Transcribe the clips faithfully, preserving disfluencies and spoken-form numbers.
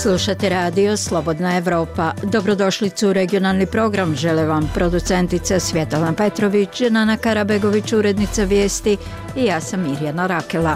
Slušate radio Slobodna Evropa. Dobrodošlicu u regionalni program žele vam producentica Svjetlana Petrović, Nana Karabegović, urednica vijesti i ja sam Mirjana Rakela.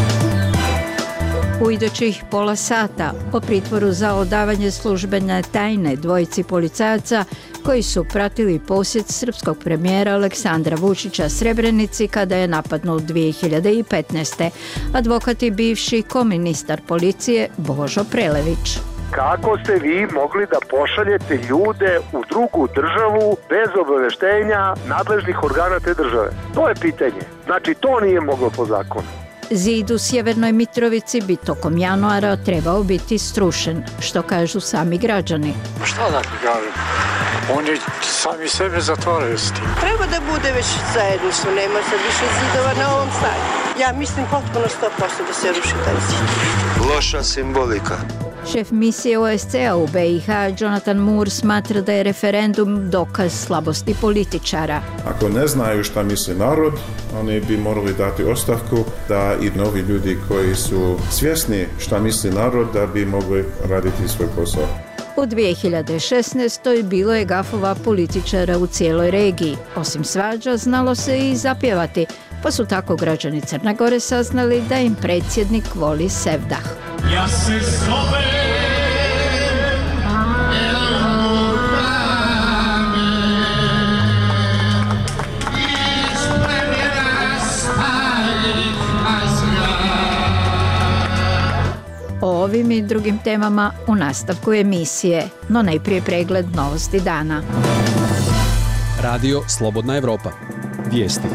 U idućih pola sata o pritvoru za odavanje službene tajne dvojici policajaca koji su pratili posjet srpskog premijera Aleksandra Vučića Srebrenici kada je napadnut dvije hiljade petnaeste. Advokat i bivši koministar policije Božo Prelević. Kako ste vi mogli da pošaljete ljude u drugu državu bez obaveštenja nadležnih organa te države? To je pitanje. Znači, to nije moglo po zakonu. Zid u Sjevernoj Mitrovici bi tokom januara trebao biti strušen, što kažu sami građani. Šta da ti kažem? Oni sami sebe zatvaraju s tim. Treba da bude već zajedništvo, nema sad više zidova na ovom stadionu. Ja mislim potpuno sto posto da se ruši taj zid. Loša simbolika. Šef misije O S C-a u B i H, Jonathan Moore, smatra da je referendum dokaz slabosti političara. Ako ne znaju šta misli narod, oni bi morali dati ostavku da i novi ljudi koji su svjesni šta misli narod da bi mogli raditi svoj posao. U dvije hiljade šesnaestoj bilo je gafova političara u cijeloj regiji. Osim svađa, znalo se i zapjevati, pa su tako građani Crne Gore saznali da im predsjednik voli sevdah. Ja se zovem O ovim i drugim temama u nastavku emisije, no najprije pregled novosti dana. Radio Slobodna Evropa. Vijesti.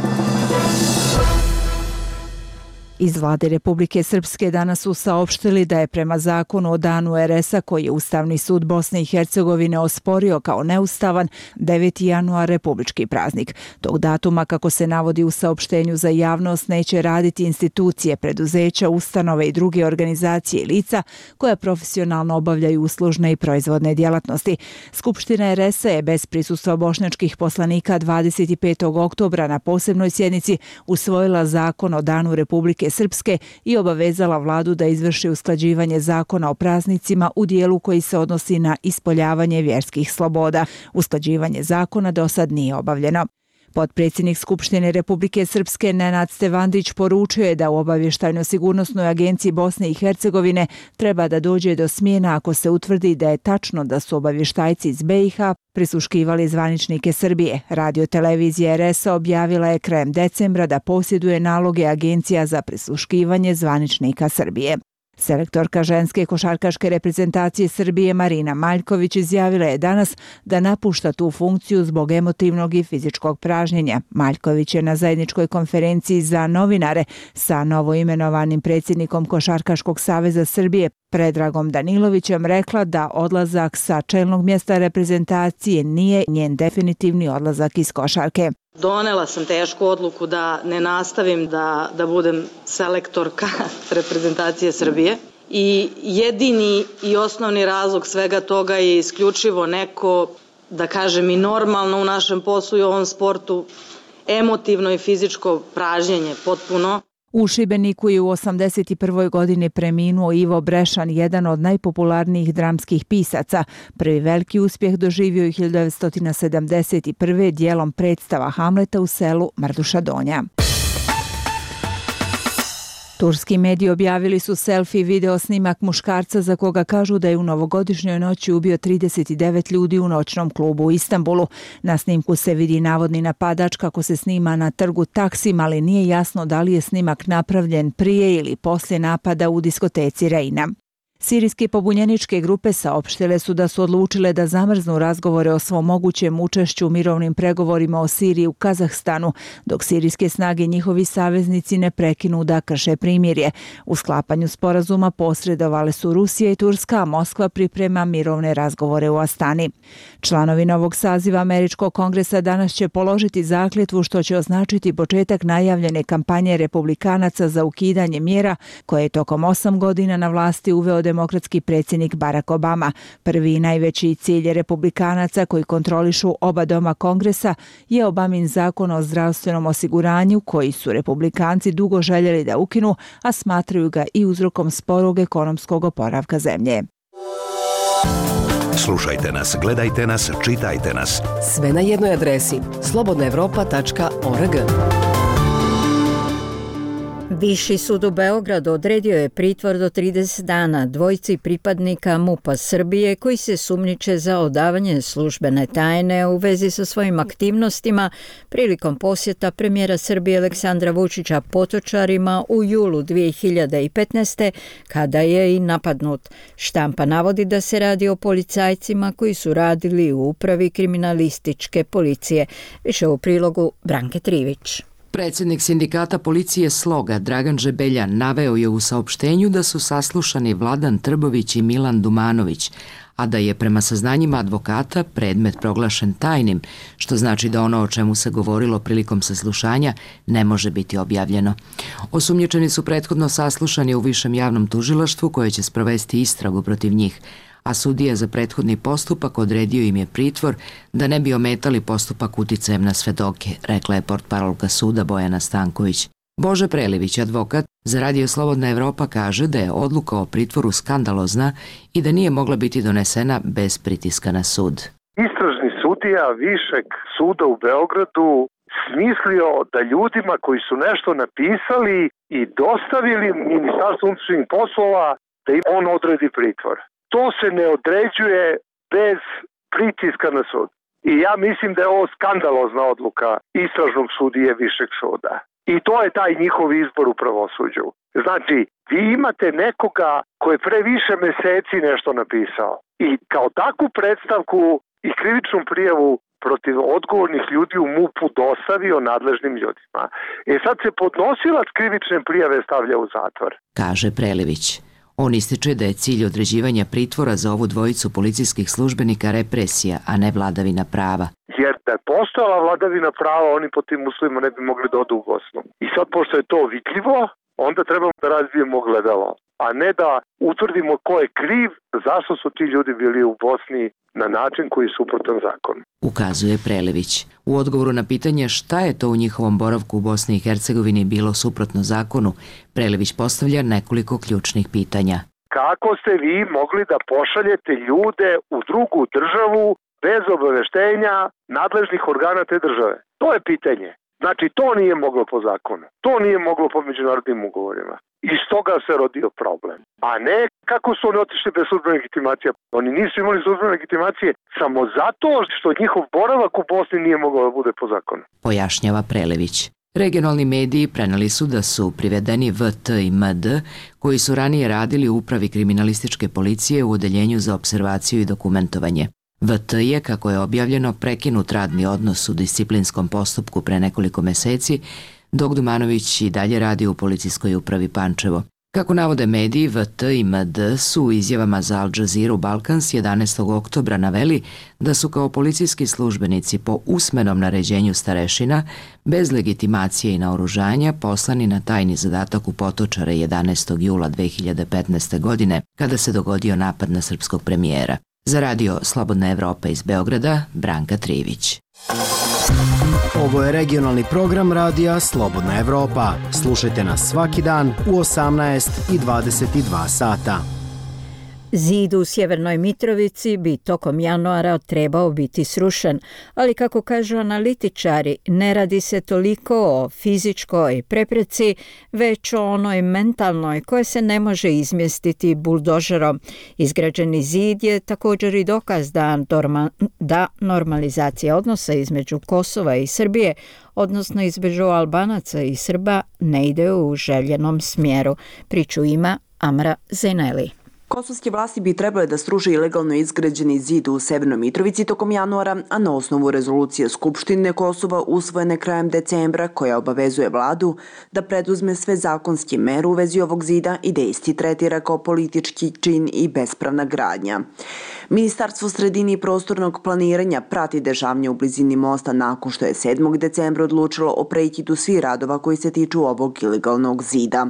Iz vlade Republike Srpske danas su saopštili da je prema zakonu o danu er esa koji je Ustavni sud Bosne i Hercegovine osporio kao neustavan deveti januar republički praznik. Tog datuma, kako se navodi u saopštenju za javnost, neće raditi institucije, preduzeća, ustanove i druge organizacije i lica koja profesionalno obavljaju uslužne i proizvodne djelatnosti. Skupština er esa je bez prisustva bošnjačkih poslanika dvadeset petog oktobra na posebnoj sjednici usvojila zakon o danu Republike Srpske i obavezala vladu da izvrši usklađivanje zakona o praznicima u dijelu koji se odnosi na ispoljavanje vjerskih sloboda. Usklađivanje zakona do sad nije obavljeno. Potpredsjednik Skupštine Republike Srpske Nenad Stevandić poručio je da u obavještajno-sigurnosnoj agenciji Bosne i Hercegovine treba da dođe do smjena ako se utvrdi da je tačno da su obavještajci iz B i H prisluškivali zvaničnike Srbije. Radio-televizija er esa objavila je krajem decembra da posjeduje naloge agencija za prisluškivanje zvaničnika Srbije. Selektorka ženske košarkaške reprezentacije Srbije Marina Maljković izjavila je danas da napušta tu funkciju zbog emotivnog i fizičkog pražnjenja. Maljković je na zajedničkoj konferenciji za novinare sa novoimenovanim predsjednikom Košarkaškog saveza Srbije Predragom Danilovićem rekla da odlazak sa čelnog mjesta reprezentacije nije njen definitivni odlazak iz košarke. Donela sam tešku odluku da ne nastavim da, da budem selektorka reprezentacije Srbije i jedini i osnovni razlog svega toga je isključivo neko, da kažem i normalno u našem poslu i ovom sportu, emotivno i fizičko pražnjenje potpuno. U Šibeniku je u osamdeset prvoj godini preminuo Ivo Brešan, jedan od najpopularnijih dramskih pisaca. Prvi veliki uspjeh doživio je hiljadu devetsto sedamdeset prve dijelom predstava Hamleta u selu Mrduša Donja. Turski mediji objavili su selfie video snimak muškarca za koga kažu da je u novogodišnjoj noći ubio trideset devet ljudi u noćnom klubu u Istanbulu. Na snimku se vidi navodni napadač kako se snima na trgu Taksim, ali nije jasno da li je snimak napravljen prije ili poslije napada u diskoteci Reina. Sirijske pobunjeničke grupe saopštile su da su odlučile da zamrznu razgovore o svom mogućem učešću u mirovnim pregovorima o Siriji u Kazahstanu, dok sirijske snage i njihovi saveznici ne prekinu da krše primirje. U sklapanju sporazuma posredovale su Rusija i Turska, a Moskva priprema mirovne razgovore u Astani. Članovi novog saziva Američkog kongresa danas će položiti zakletvu, što će označiti početak najavljene kampanje republikanaca za ukidanje mjera koje je tokom osam godina na vlasti uveo demokratski predsjednik Barack Obama. Prvi i najveći cilj republikanaca koji kontrolišu oba doma kongresa je Obamin zakon o zdravstvenom osiguranju koji su republikanci dugo željeli da ukinu, a smatraju ga i uzrokom sporog ekonomskog oporavka zemlje. Slušajte nas, gledajte nas, čitajte nas. Sve na jednoj adresi slobodna evropa tačka org. Viši sud u Beogradu odredio je pritvor do trideset dana dvojci pripadnika MUP-a Srbije koji se sumnjiče za odavanje službene tajne u vezi sa svojim aktivnostima prilikom posjeta premijera Srbije Aleksandra Vučića Potočarima u julu dvije hiljade petnaeste. kada je i napadnut. Štampa navodi da se radi o policajcima koji su radili u upravi kriminalističke policije. Više u prilogu Branke Trivić. Predsjednik sindikata policije Sloga Dragan Žebelja naveo je u saopštenju da su saslušani Vladan Trbović i Milan Dumanović, a da je prema saznanjima advokata predmet proglašen tajnim, što znači da ono o čemu se govorilo prilikom saslušanja ne može biti objavljeno. Osumnjičeni su prethodno saslušani u Višem javnom tužilaštvu koje će sprovesti istragu protiv njih, a sudija za prethodni postupak odredio im je pritvor da ne bi ometali postupak uticajem na svedoke, rekla je portparolka suda Bojana Stanković. Bože Prelivić, advokat za Radio Slobodna Evropa, kaže da je odluka o pritvoru skandalozna i da nije mogla biti donesena bez pritiska na sud. Istražni sudija Višeg suda u Beogradu smislio da ljudima koji su nešto napisali i dostavili Ministarstvu unutrašnjih poslova da im on odredi pritvor. To se ne određuje bez pritiska na sud. I ja mislim da je ovo skandalozna odluka istražnog sudije Višeg suda. I to je taj njihov izbor u pravosuđu. Znači, vi imate nekoga koji je pre više meseci nešto napisao i kao takvu predstavku i krivičnu prijavu protiv odgovornih ljudi u MUP-u dostavio nadležnim ljudima. E sad se podnosilac krivične prijave stavlja u zatvor. Kaže Prelivić. On ističe da je cilj određivanja pritvora za ovu dvojicu policijskih službenika represija, a ne vladavina prava. Jer da je postojala vladavina prava, oni po tim uslovima ne bi mogli da odu u Bosnu. I sad, pošto je to vidljivo, onda trebamo da razvijemo gledalo, a ne da utvrdimo ko je kriv, zašto su ti ljudi bili u Bosni na način koji je suprotan zakonu. Ukazuje Prelivić. U odgovoru na pitanje šta je to u njihovom boravku u Bosni i Hercegovini bilo suprotno zakonu, Prelivić postavlja nekoliko ključnih pitanja. Kako ste vi mogli da pošaljete ljude u drugu državu bez obaveštenja nadležnih organa te države? To je pitanje. Znači, to nije moglo po zakonu. To nije moglo po međunarodnim ugovorima. Iz toga se rodio problem. A ne kako su oni otišli bez službene legitimacije. Oni nisu imali službene legitimacije samo zato što njihov boravak u Bosni nije mogao da bude po zakonu. Pojašnjava Prelević. Regionalni mediji preneli su da su privedeni V T i M D, koji su ranije radili u upravi kriminalističke policije u odeljenju za observaciju i dokumentovanje. V T je, kako je objavljeno, prekinut radni odnos u disciplinskom postupku pre nekoliko meseci, dok Dumanović i dalje radi u policijskoj upravi Pančevo. Kako navode mediji, V T i M D su u izjavama za Al Jazeera Balkans jedanaestog oktobra naveli da su kao policijski službenici po usmenom naređenju starešina, bez legitimacije i naoružanja, poslani na tajni zadatak u Potočare jedanaestog jula dve hiljade petnaeste. godine, kada se dogodio napad na srpskog premijera. Za Radio Slobodna Evropa iz Beograda, Branka Trivić. Ovo je regionalni program Radija Slobodna Evropa. Slušajte nas svaki dan u osamnaest i dvadeset dva sata. Zid u Sjevernoj Mitrovici bi tokom januara trebao biti srušen, ali kako kažu analitičari, ne radi se toliko o fizičkoj prepreci, već o onoj mentalnoj koja se ne može izmjestiti buldožerom. Izgrađeni zid je također i dokaz da, norma, da normalizacija odnosa između Kosova i Srbije, odnosno između Albanaca i Srba, ne ide u željenom smjeru. Priču ima Amra Zeneli. Kosovske vlasti bi trebale da sruše ilegalno izgrađeni zid u Severnoj Mitrovici tokom januara, a na osnovu rezolucije Skupštine Kosova usvojene krajem decembra koja obavezuje vladu da preduzme sve zakonske mere u vezi ovog zida i da isti tretira kao politički čin i bespravna gradnja. Ministarstvo sredine i prostornog planiranja prati dešavanje u blizini mosta nakon što je sedmog decembra odlučilo o prekidu svih radova koji se tiču ovog ilegalnog zida.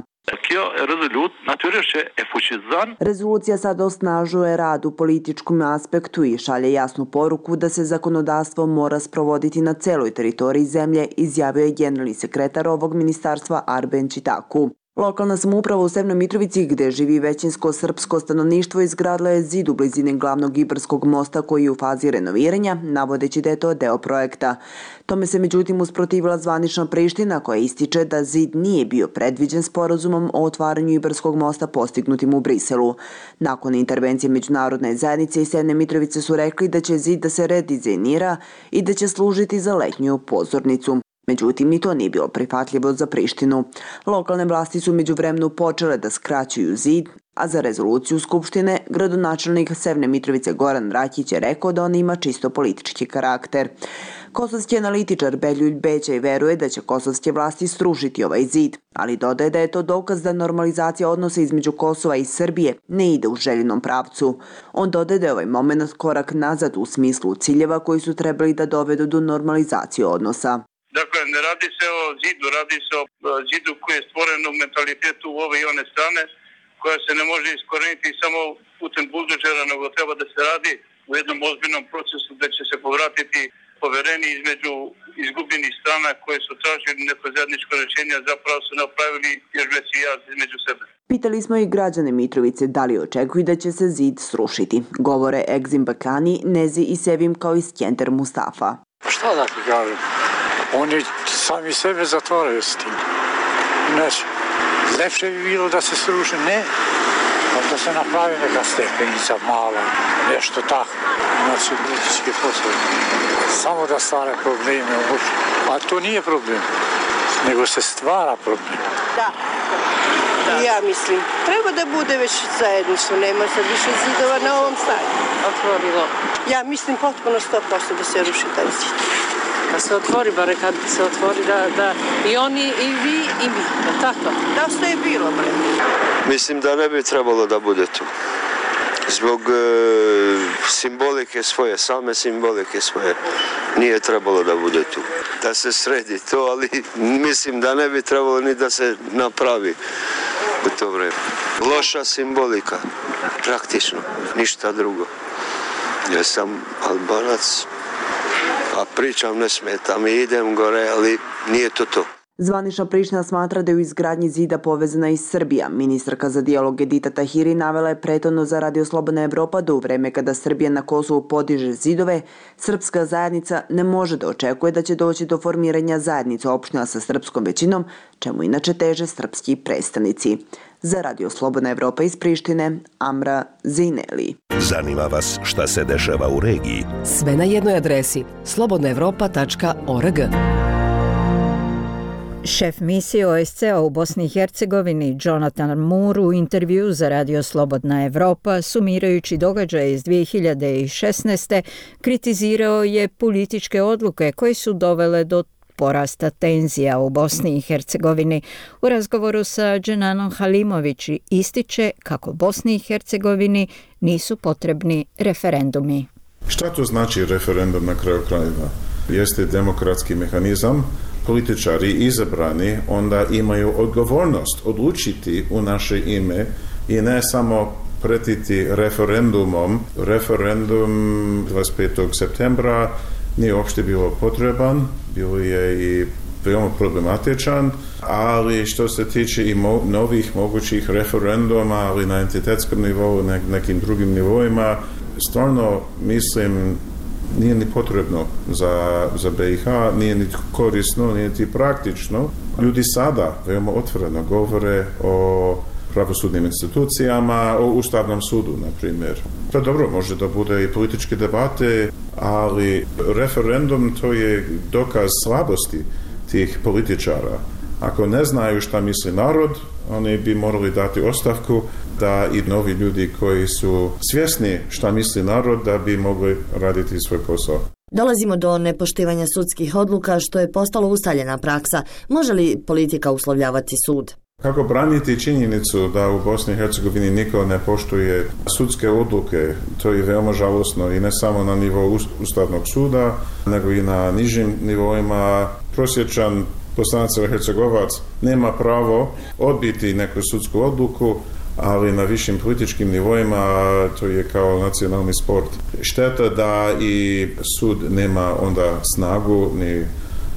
Rezolucija sad osnažuje rad u političkom aspektu i šalje jasnu poruku da se zakonodavstvo mora sprovoditi na celoj teritoriji zemlje, izjavio je generalni sekretar ovog ministarstva Arben Čitaku. Lokalna samouprava u Severnoj Mitrovici, gde živi većinsko srpsko stanovništvo, izgradila je zid u blizini glavnog Ibarskog mosta koji je u fazi renoviranja, navodeći da je to deo projekta. Tome se međutim usprotivila zvanična Priština, koja ističe da zid nije bio predviđen sporazumom o otvaranju Ibarskog mosta postignutim u Briselu. Nakon intervencije međunarodne zajednice i Severne Mitrovice su rekli da će zid da se redizajnira i da će služiti za letnju pozornicu. Međutim, ni to nije bilo prihvatljivo za Prištinu. Lokalne vlasti su međuvremenu počele da skraćuju zid, a za rezoluciju Skupštine gradonačelnik Severne Mitrovice Goran Rakić je rekao da ona ima čisto politički karakter. Kosovski analitičar Beljulj Bećaj veruje da će kosovske vlasti srušiti ovaj zid, ali dodaje da je to dokaz da normalizacija odnosa između Kosova i Srbije ne ide u željenom pravcu. On dodaje da je ovaj moment korak nazad u smislu ciljeva koji su trebali da dovedu do normalizacije odnosa. Dakle, ne radi se o zidu, radi se o zidu koji je stvoren u mentalitetu u ove i one strane, koja se ne može iskoreniti samo putem buldožera, nego treba da se radi u jednom ozbiljnom procesu da će se povratiti poverenje između izgubljenih strana koje su tražili neko zajedničko rješenje, zapravo su napravili još veći jaz između sebe. Pitali smo i građane Mitrovice da li očekuju da će se zid srušiti. Govore Egzim Bakani, Nezi i Sevim kao i Skender Mustafa. Šta da ti kažem? Oni sami sebe zatvaraju s tim. Neće. Lepše bi bilo da se sruši, ne, ali da se napravi neka stepenica mala, nešto tako. Znači, politički poslove. Samo da stvara probleme. A to nije problem, nego se stvara problem. Da. Da. Ja mislim, treba da bude već zajedništvo, nema sad više zidova na ovom stadionu. Otvorilo. Ja mislim potpuno sto posto da se ruši taj zid. Da se otvori, bare kad se otvori, da, da i oni, i vi, i mi, da tako. Dosta je bilo, bre. Mislim da ne bi trebalo da bude tu. Zbog e, simbolike svoje, same simbolike svoje, nije trebalo da bude tu. Da se sredi to, ali mislim da ne bi trebalo ni da se napravi u to vreme. Loša simbolika, praktično, ništa drugo. Ja sam Albanac, a pričam ne smeta mi, idem gore, ali nije to to. Zvanična Priština smatra da je u izgradnji zida povezana i Srbija. Ministarka za dijalog Edita Tahiri navela je prethodno za Radio Slobodna Evropa da u vreme kada Srbija na Kosovu podiže zidove, srpska zajednica ne može da očekuje da će doći do formiranja zajednica opština sa srpskom većinom, čemu inače teže srpski predstavnici. Za Radio Slobodna Evropa iz Prištine, Amra Zineli. Zanima vas šta se dešava u regiji? Sve na jednoj adresi slobodna evropa tačka org. Šef misije O S C-a u Bosni i Hercegovini Jonathan Moore u intervju za Radio Slobodna Evropa, sumirajući događaje iz dvije hiljade šesnaeste, kritizirao je političke odluke koje su dovele do porasta tenzija u Bosni i Hercegovini. U razgovoru sa Dženanom Halimović ističe kako Bosni i Hercegovini nisu potrebni referendumi. Šta to znači referendum na kraju krajeva? Jeste demokratski mehanizam. Političari izabrani onda imaju odgovornost odlučiti u naše ime i ne samo pretiti referendumom. Referendum dvadeset petog septembra nije uopšte bilo potreban, bilo je i veoma problematičan, ali što se tiče i mo- novih mogućih referenduma, ali na entitetskom nivou, ne- nekim drugim nivoima, stvarno mislim nije ni potrebno za, za B i H, nije ni korisno, nije ni praktično. Ljudi sada veoma otvoreno govore o pravosudnim institucijama, o Ustavnom sudu, na primjer. To je dobro, može da bude i političke debate, ali referendum to je dokaz slabosti tih političara. Ako ne znaju šta misli narod, oni bi morali dati ostavku da i novi ljudi koji su svjesni šta misli narod da bi mogli raditi svoj posao. Dolazimo do nepoštivanja sudskih odluka što je postalo ustaljena praksa. Može li politika uslovljavati sud? Kako braniti činjenicu da u Bosni i Hercegovini niko ne poštuje sudske odluke, to je veoma žalosno i ne samo na nivou Ustavnog suda, nego i na nižim nivoima. Prosječan Bosanac ili Hercegovac nema pravo odbiti neku sudsku odluku, ali na višim političkim nivoima to je kao nacionalni sport. Šteta da i sud nema onda snagu ni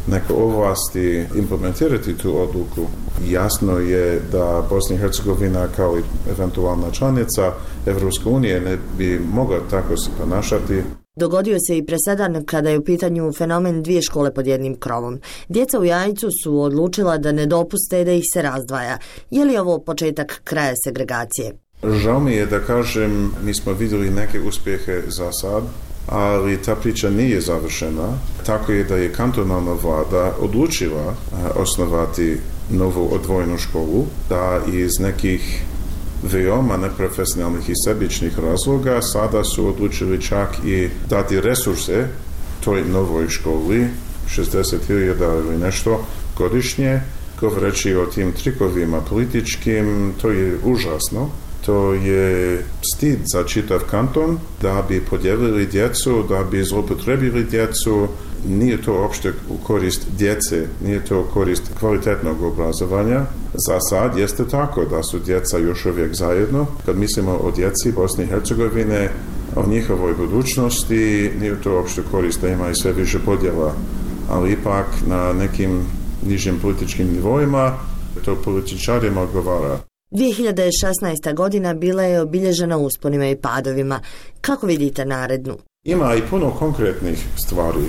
neke ovlasti implementirati tu odluku. Jasno je da Bosna i Hercegovina kao i eventualna članica Evropske unije ne bi mogla tako se ponašati. Dogodio se i presedan kada je u pitanju fenomen dvije škole pod jednim krovom. Djeca u Jajcu su odlučila da ne dopuste da ih se razdvaja. Je li ovo početak kraja segregacije? Žao mi je da kažem, mi smo vidjeli neke uspjehe za sad, ali ta priča nije završena. Tako je da je kantonalna vlada odlučila osnovati novu odvojenu školu, da iz nekih veoma neprofesionalnih i sebičnih razloga sada su odlučili čak i dati resurse toj novoj školi, šezdeset hiljada ili nešto godišnje, govoreći o tim trikovima političkim. To je užasno. To je stid za čitav kanton, da bi podijelili djecu, da bi zloupotrebili djecu. Nije to uopšte u korist djece, nije to u korist kvalitetnog obrazovanja. Za sad jeste tako da su djeca još uvijek zajedno. Kad mislimo o djeci Bosne i Hercegovine, o njihovoj budućnosti, nije to uopšte korist da ima i sve više podjela. Ali ipak na nekim nižim političkim nivoima to političarima odgovara. dvije hiljade šesnaesta. godina bila je obilježena usponima i padovima. Kako vidite narednu? Ima i puno konkretnih stvari,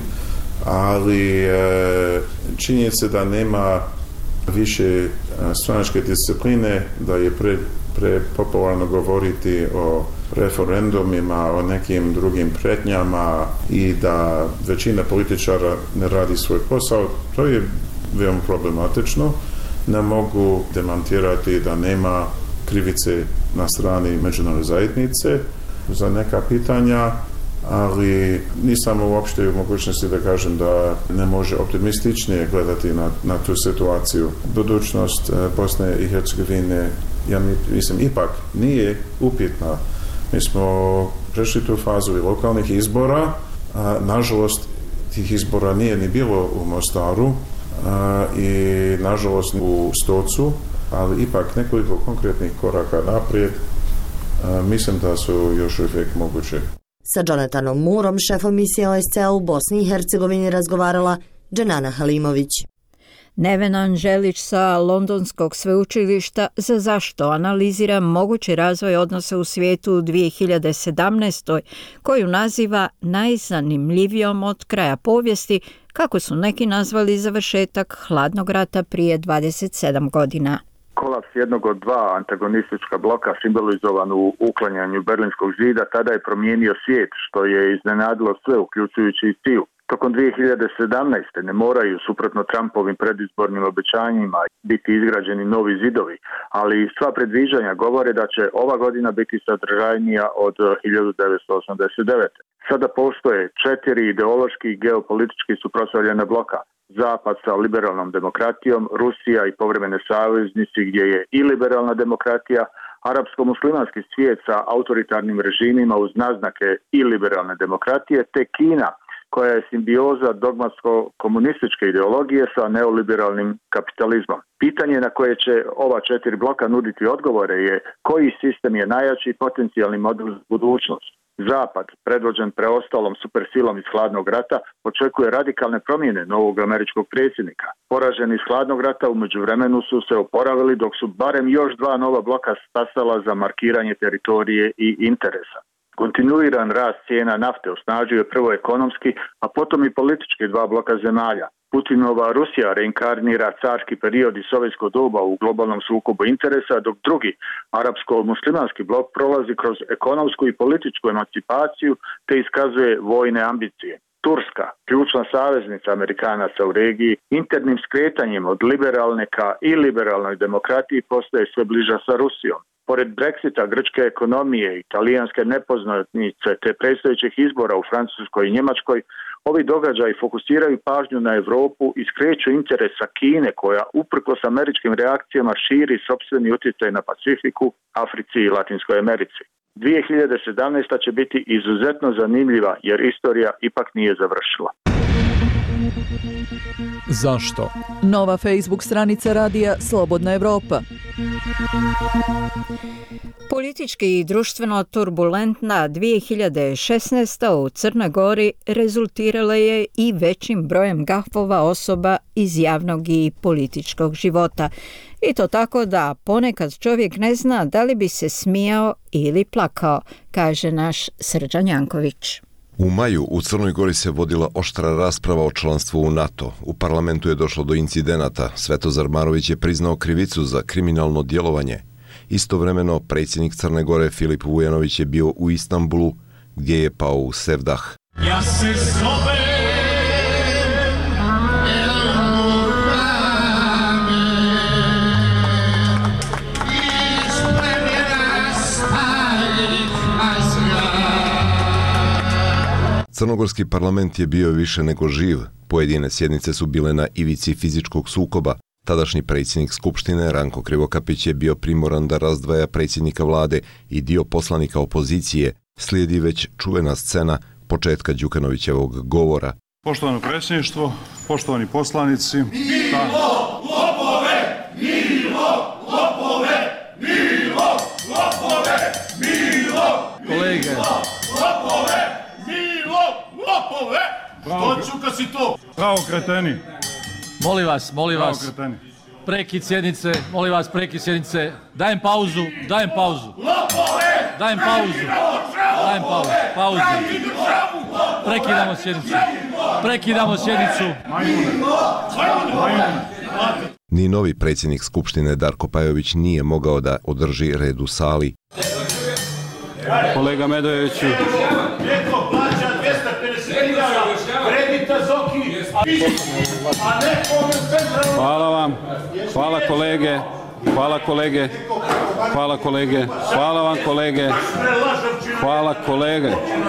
ali e, činjenica da nema više stranačke discipline, da je pre, pre popularno govoriti o referendumima, o nekim drugim pretnjama i da većina političara ne radi svoj posao, to je veoma problematično. Ne mogu demantirati da nema krivice na strani međunarodne zajednice za neka pitanja, ali nisam uopšte u mogućnosti da kažem da ne može optimističnije gledati na, na tu situaciju. Budućnost Bosne i Hercegovine, ja mislim, ipak nije upitna. Mi smo prešli tu fazu i lokalnih izbora, a, nažalost tih izbora nije ni bilo u Mostaru, a, i nažalost u Stocu, ali ipak nekoliko konkretnih koraka naprijed a, mislim da su još uvijek moguće. Sa Jonathanom Moorom, šefom misije O S C A u Bosni i Hercegovini, razgovarala Dženana Halimović. Neven Anželić sa Londonskog sveučilišta za zašto analizira mogući razvoj odnosa u svijetu u dvije hiljade sedamnaestoj. koju naziva najzanimljivijom od kraja povijesti, kako su neki nazvali završetak hladnog rata prije dvadeset sedam godina. Kolaps jednog od dva antagonistička bloka simbolizovan u uklanjanju Berlinskog zida tada je promijenio svijet, što je iznenadilo sve, uključujući i C I U. Tokom dvije hiljade sedamnaeste. ne moraju, suprotno Trumpovim predizbornim obećanjima, biti izgrađeni novi zidovi, ali sva predviđanja govore da će ova godina biti sadržajnija od hiljadu devetsto osamdeset devete. Sada postoje četiri ideološki i geopolitički suprotstavljena bloka. Zapad sa liberalnom demokratijom, Rusija i povremene saveznici gdje je i liberalna demokratija, arapsko-muslimanski svijet sa autoritarnim režimima uz naznake i liberalne demokratije, te Kina, koja je simbioza dogmatsko-komunističke ideologije sa neoliberalnim kapitalizmom. Pitanje na koje će ova četiri bloka nuditi odgovore je koji sistem je najjači potencijalni model za budućnost. Zapad, predvođen preostalom supersilom iz hladnog rata, očekuje radikalne promjene novog američkog predsjednika. Poraženi iz hladnog rata u međuvremenu su se oporavili, dok su barem još dva nova bloka stasala za markiranje teritorije i interesa. Kontinuiran rast cijena nafte osnažio je prvo ekonomski, a potom i politički dva bloka zemalja. Putinova Rusija reinkarnira carski period i sovjetsko doba u globalnom sukobu interesa, dok drugi, arapsko-muslimanski blok, prolazi kroz ekonomsku i političku emancipaciju te iskazuje vojne ambicije. Turska, ključna saveznica Amerikanaca u regiji, internim skretanjem od liberalne ka iliberalnoj demokratiji postaje sve bliža sa Rusijom. Pored Brexita, grčke ekonomije, italijanske nepoznanice te predstojećih izbora u Francuskoj i Njemačkoj, ovi događaji fokusiraju pažnju na Europu i skreću interes sa Kine, koja uprkos američkim reakcijama širi sopstveni utjecaj na Pacifiku, Africi i Latinskoj Americi. dvije hiljade sedamnaesta. će biti izuzetno zanimljiva jer istorija ipak nije završila. Zašto? Nova Facebook stranica radija Slobodna Evropa. Politički i društveno turbulentna dvije hiljade šesnaesta. u Crnoj Gori rezultirala je i većim brojem gafova osoba iz javnog i političkog života. I to tako da ponekad čovjek ne zna da li bi se smijao ili plakao, kaže naš Srđan Janković. U maju u Crnoj Gori se vodila oštra rasprava o članstvu u NATO. U parlamentu je došlo do incidenata. Svetozar Marović je priznao krivicu za kriminalno djelovanje. Istovremeno, predsjednik Crne Gore Filip Vujanović je bio u Istanbulu, gdje je pao u Sevdah. Ja se zovem Crnogorski parlament je bio više nego živ. Pojedine sjednice su bile na ivici fizičkog sukoba. Tadašnji predsjednik Skupštine Ranko Krivokapić je bio primoran da razdvaja predsjednika vlade i dio poslanika opozicije. Slijedi već čuvena scena početka Đukanovićevog govora. Poštovano predsjedništvo, poštovani poslanici. Milo, lopove! Milo, lopove! Milo, lopove! Milo, kolege, lopove! Milo, lopove! Što čuka si to? Bravo, kreteni. Molim vas, molim Bravo, vas. kreteni. Prekid sjednice, molim vas, prekid sjednice. Dajem pauzu, dajem pauzu. Lopove! Dajem pauzu. Dajem pauzu. Pauzu. Prekidamo sjednicu. Prekidamo sjednicu. Ni novi predsjednik Skupštine Darko Pajović nije mogao da održi red u sali. Kolega Medojeviću. Neko plaća dvjesto pedeset hiljada kredita Zoki, a neko centralno... Hvala vam. Hvala kolege. Hvala kolege. Hvala kolege. Hvala vam kolege. Hvala kolege.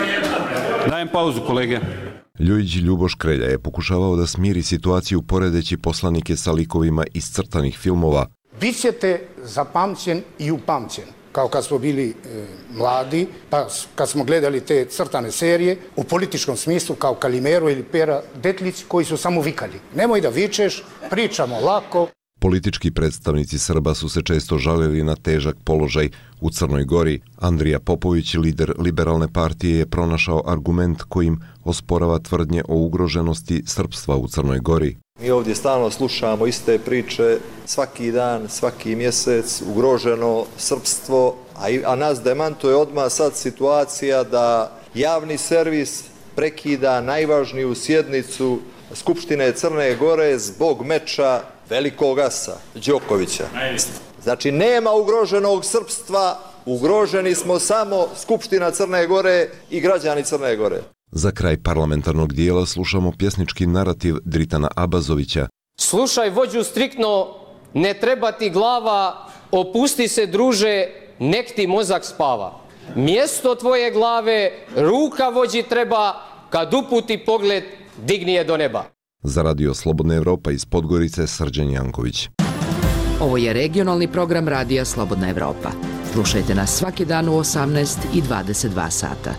Dajem pauzu kolege. Ljujić Ljuboš Krelja je pokušavao da smiri situaciju poredeći poslanike sa likovima iz crtanih filmova. Bićete zapamćen i upamćen. Kao kad smo bili e, mladi, pa kad smo gledali te crtane serije, u političkom smislu kao Kalimero ili Pera Detlić koji su samo vikali. Nemoj da vičeš, pričamo lako. Politički predstavnici Srba su se često žalili na težak položaj u Crnoj Gori. Andrija Popović, lider liberalne partije, je pronašao argument kojim osporava tvrdnje o ugroženosti srpstva u Crnoj Gori. Mi ovdje stalno slušamo iste priče, svaki dan, svaki mjesec, ugroženo srpstvo, a, i, a nas demantuje odmah sad situacija da javni servis prekida najvažniju sjednicu Skupštine Crne Gore zbog meča velikog asa Đokovića. Znači nema ugroženog srpstva, ugroženi smo samo Skupština Crne Gore i građani Crne Gore. Za kraj parlamentarnog dijela slušamo pjesnički narativ Dritana Abazovića. Slušaj vođu striktno, ne treba ti glava, opusti se druže, nek ti mozak spava. Mjesto tvoje glave, ruka vođi treba, kad uputi pogled, digni je do neba. Za Radio Slobodna Evropa iz Podgorice, Srđan Janković. Ovo je regionalni program Radija Slobodna Evropa. Slušajte nas svaki dan u osamnaest i dvadeset dva sata.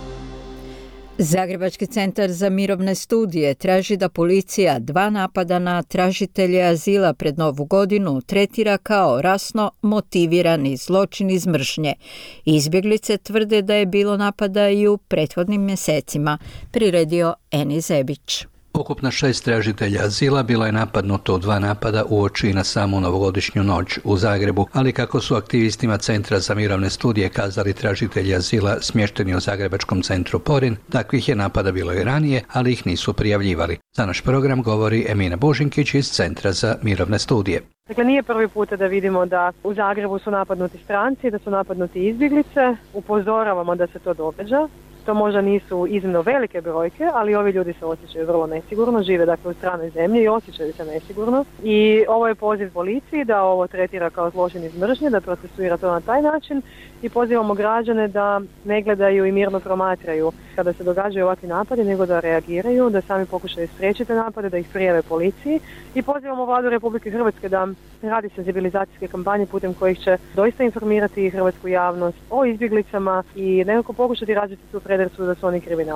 Zagrebački centar za mirovne studije traži da policija dva napada na tražitelje azila pred Novu godinu tretira kao rasno motivirani zločin iz mržnje. Izbjeglice tvrde da je bilo napada i u prethodnim mjesecima, priredio Eni Zebić. Ukupno šest tražitelja azila bilo je napadnuto u dva napada uoči na samu novogodišnju noć u Zagrebu, ali kako su aktivistima Centra za mirovne studije kazali tražitelji azila smješteni u Zagrebačkom centru Porin, takvih je napada bilo i ranije, ali ih nisu prijavljivali. Za naš program govori Emina Božinkić iz Centra za mirovne studije. Dakle, nije prvi puta da vidimo da u Zagrebu su napadnuti stranci, da su napadnuti izbjeglice. Upozoravamo da se to događa. To možda nisu iznimno velike brojke, ali ovi ljudi se osjećaju vrlo nesigurno, žive dakle u stranoj zemlji i osjećaju se nesigurno. I ovo je poziv policiji da ovo tretira kao zločin iz mržnje, da procesuira to na taj način i pozivamo građane da ne gledaju i mirno promatraju kada se događaju ovakvi napadi, nego da reagiraju, da sami pokušaju spriječiti napade, da ih prijave policiji i pozivamo vladu Republike Hrvatske da radi senzibilizacijske kampanje putem kojih će doista informirati hrvatsku javnost o izbjeglicama i nekako pokušati razviti tu predodžbu da su oni kriminalci.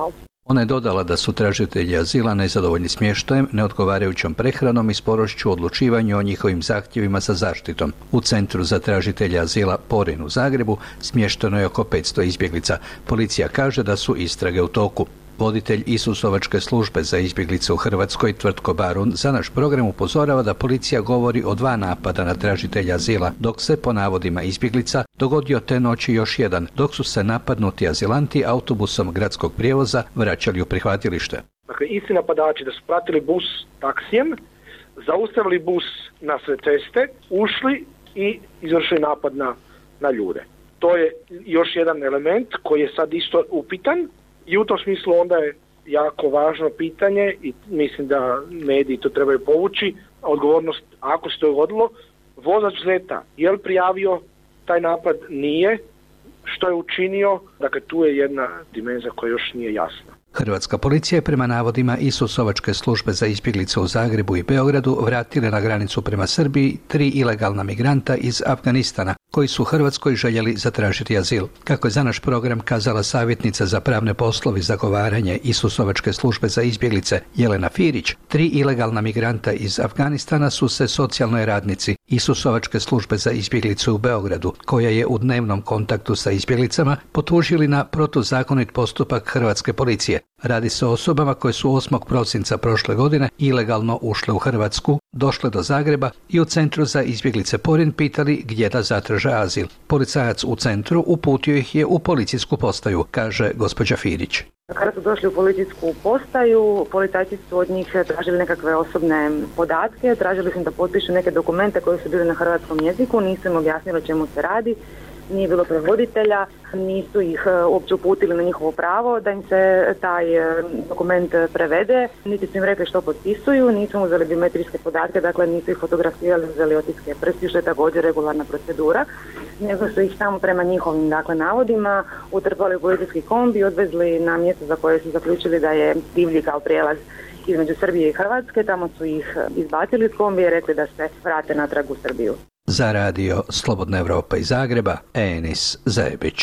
Ona je dodala da su tražitelji azila nezadovoljni smještajem, neodgovarajućom prehranom i sporošću u odlučivanju o njihovim zahtjevima za zaštitom. U Centru za tražitelje azila Porin u Zagrebu smješteno je oko petsto izbjeglica. Policija kaže da su istrage u toku. Voditelj Isusovačke službe za izbjeglice u Hrvatskoj, Tvrtko Barun, za naš program upozorava da policija govori o dva napada na tražitelja azila, dok se, po navodima izbjeglica, dogodio te noći još jedan, dok su se napadnuti azilanti autobusom gradskog prijevoza vraćali u prihvatilište. Dakle, isti napadači da su pratili bus taksijem, zaustavili bus na sve ceste, ušli i izvršili napad na, na ljude. To je još jedan element koji je sad isto upitan. I u tom smislu onda je jako važno pitanje i mislim da mediji to trebaju povući, odgovornost ako se to dogodilo, vozač Zeta, je li prijavio taj napad? Nije. Što je učinio? Dakle, tu je jedna dimenzija koja još nije jasna. Hrvatska policija je prema navodima Isusovačke službe za izbjeglice u Zagrebu i Beogradu vratile na granicu prema Srbiji tri ilegalna migranta iz Afganistana koji su u Hrvatskoj željeli zatražiti azil. Kako je za naš program kazala savjetnica za pravne poslove i zagovaranje Isusovačke službe za izbjeglice Jelena Firić, tri ilegalna migranta iz Afganistana su se socijalnoj radnici Isusovačke službe za izbjeglice u Beogradu, koja je u dnevnom kontaktu sa izbjeglicama, potužili na protuzakonit postupak hrvatske policije. Radi se o osobama koje su osmog prosinca prošle godine ilegalno ušle u Hrvatsku, došle do Zagreba i u Centru za izbjeglice Porin pitali gdje da zatraže azil. Policajac u centru uputio ih je u policijsku postaju, kaže gospođa Firić. Kada su došli u policijsku postaju, policajci su od njih tražili nekakve osobne podatke, tražili su im da potpišu neke dokumente koji su bili na hrvatskom jeziku, nisu im objasnili o čemu se radi, nije bilo prevoditelja, nisu ih uopće uputili na njihovo pravo da im se taj dokument prevede, niti su im rekli što potpisuju, nisu im uzeli biometrijske podatke, dakle nisu ih fotografirali, uzeli otiske prstiju, što je također regularna procedura, nego su ih samo prema njihovim dakle, navodima utrpali u policijski kombi i odvezli na mjesto za koje su zaključili da je divlji kao prijelaz između Srbije i Hrvatske. Tamo su ih izbacili iz kombi i rekli da se vrate natrag u Srbiju. Za radio Slobodna Evropa iz Zagreba, Enis Zebić.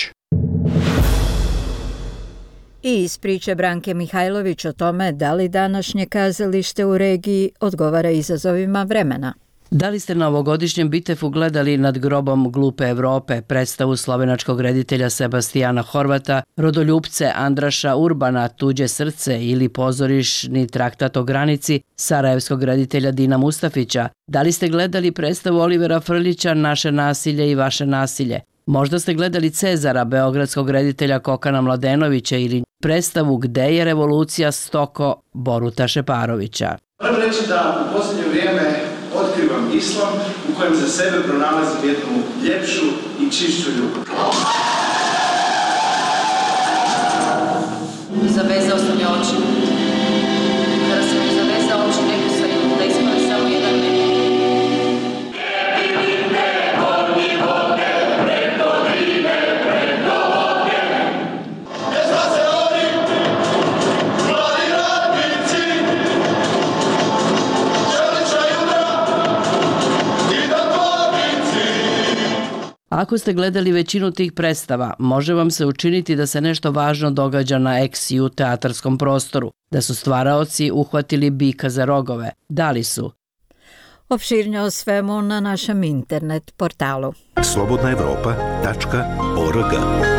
I iz priče Branke Mihajlović o tome da li današnje kazalište u regiji odgovara izazovima vremena. Da li ste na ovogodišnjem Bitefu gledali Nad grobom glupe Evrope, predstavu slovenačkog reditelja Sebastijana Horvata, rodoljupce Andraša Urbana, Tuđe srce ili pozorišni traktat o granici sarajevskog reditelja Dina Mustafića? Da li ste gledali predstavu Olivera Frljića Naše nasilje i vaše nasilje? Možda ste gledali Cezara beogradskog reditelja Kokana Mladenovića ili predstavu Gde je revolucija Stoko Boruta Šeparovića. Moram reći da u posljednje vrijeme otkrivam islam u kojem za sebe pronalazim jednu ljepšu i čišću ljubav. Zavezao sam je oči. Kada sam je zavezao oči, rekao sam im da ispane samo jedan meni. Ako ste gledali većinu tih predstava, može vam se učiniti da se nešto važno događa na ex ju teatarskom prostoru, da su stvaraoci uhvatili bika za rogove. Da li su? Opširnije o svemu na našem internet portalu slobodna evropa tačka org.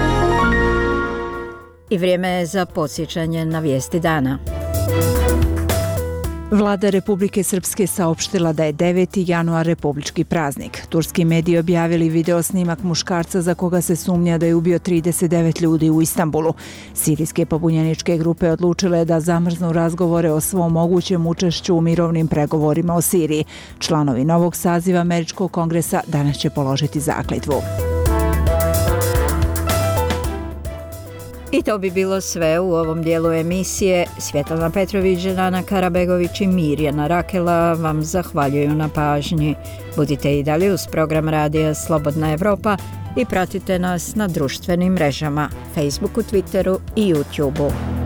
I vrijeme je za podsjećanje na vijesti dana. Vlada Republike Srpske saopštila da je deveti januar republički praznik. Turski mediji objavili video snimak muškarca za koga se sumnja da je ubio trideset devet ljudi u Istanbulu. Sirijske pobunjeničke grupe odlučile da zamrznu razgovore o svom mogućem učešću u mirovnim pregovorima o Siriji. Članovi novog saziva Američkog kongresa danas će položiti zakletvu. I to bi bilo sve u ovom dijelu emisije. Svjetlana Petrović, Željana Karabegović i Mirjana Rakela vam zahvaljuju na pažnji. Budite i dalje uz program radija Slobodna Evropa i pratite nas na društvenim mrežama, Facebooku, Twitteru i YouTubeu.